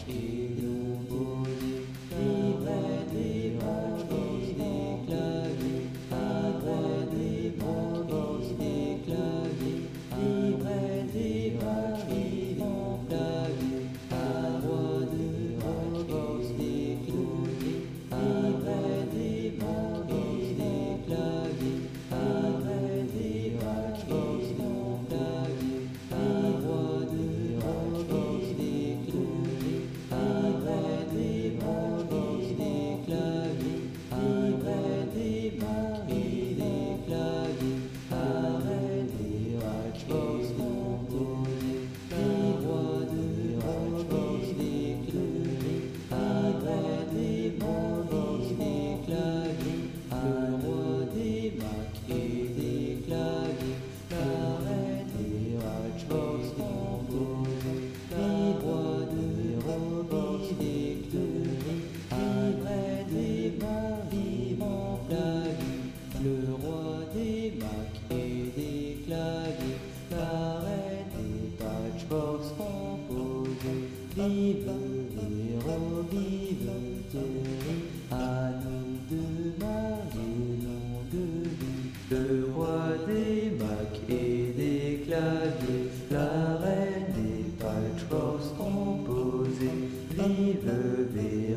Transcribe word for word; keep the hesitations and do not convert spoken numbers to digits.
et l'opposé. Livret des maquis des claviers, livret des maquis des claviers, livret des maquis des claviers, à roi de maquis des cloutiers, livret des maquis des claviers, livret des maquis des claviers, à roi de maquis des cloutiers, livret des maquis des claviers, livret des maquis des claviers, arrêt des maquis composés, les rois de maquis des cloutiers, livret des maquis des claviers, le roi des maquis des claviers, l'arrêt des maquis composés, les rois de maquis des cloutiers, livret des maquis mon clavier, le roi des maquis des claviers, l'arrêt des patchworks composés, vive l'héros, vive Thierry, à nous de marier nom de vie, le roi des maquis des claviers, la reine des patchworks composés, vive Véro.